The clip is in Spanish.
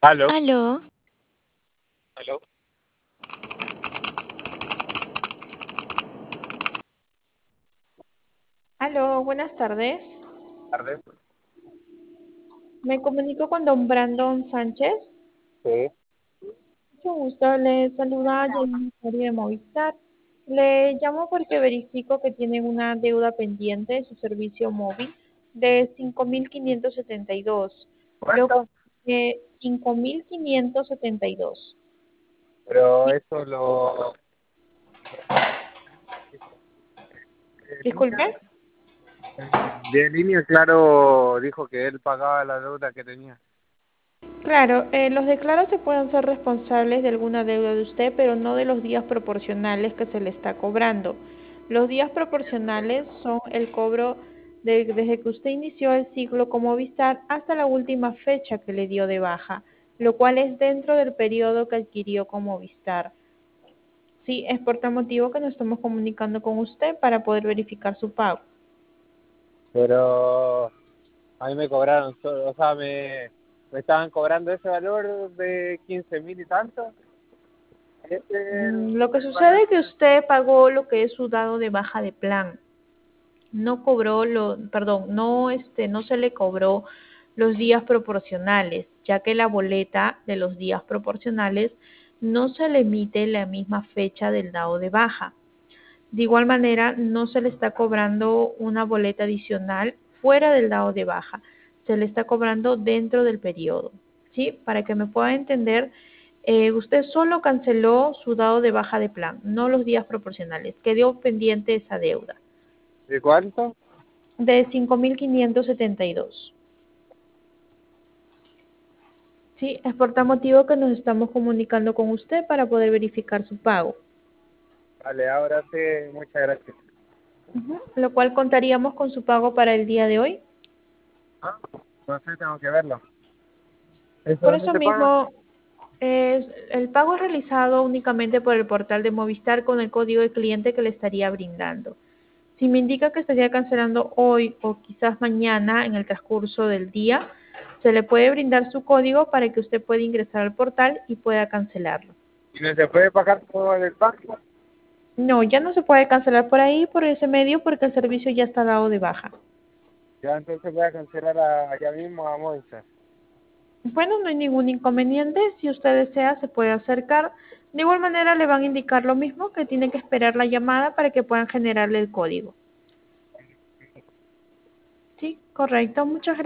Aló, Aló, aló, Aló, buenas tardes. tardes. Me comunico con don Brandon Sánchez. Sí. Mucho gusto, le saluda Janine de Movistar. Le llamo porque verifico que tienen una deuda pendiente de su servicio móvil de 5.572. Lo ¿Cuánto? 5.572. Pero eso lo... Disculpe. De línea, claro, dijo que él pagaba la deuda que tenía. Claro, los declaros se pueden ser responsables de alguna deuda de usted, pero no de los días proporcionales que se le está cobrando. Los días proporcionales son el cobro desde que usted inició el ciclo como Movistar hasta la última fecha que le dio de baja, lo cual es dentro del periodo que adquirió como Movistar. Sí, es por tal motivo que nos estamos comunicando con usted para poder verificar su pago. Pero a mí me cobraron, o sea, me estaban cobrando ese valor de 15.000 y tanto. Ese es Lo que el valor sucede es que que me... usted pagó lo que es su dado de baja de plan. No cobró perdón, no se le cobró los días proporcionales, ya que la boleta de los días proporcionales no se le emite la misma fecha del dado de baja. De igual manera, no se le está cobrando una boleta adicional fuera del dado de baja, se le está cobrando dentro del periodo. ¿Sí? Para que me pueda entender, usted solo canceló su dado de baja de plan, no los días proporcionales. Quedó pendiente esa deuda ¿De cuánto? de 5.572. Sí, es por tal motivo que nos estamos comunicando con usted para poder verificar su pago. Vale, ahora sí, muchas gracias. Lo cual contaríamos con su pago para el día de hoy. Ah, no sé, tengo que verlo. ¿Eso Por dónde eso se paga? mismo, el pago es realizado únicamente por el portal de Movistar con el código de cliente que le estaría brindando. Si me indica que estaría cancelando hoy o quizás mañana en el transcurso del día, se le puede brindar su código para que usted pueda ingresar al portal y pueda cancelarlo. ¿Y no se puede pagar por el banco? No, ya no se puede cancelar por ahí, por ese medio, porque el servicio ya está dado de baja. Ya entonces voy a cancelar allá mismo a Movistar. Bueno, no hay ningún inconveniente. Si usted desea, se puede acercar. De igual manera, le van a indicar lo mismo, que tiene que esperar la llamada para que puedan generarle el código. Sí, correcto. Muchas gracias.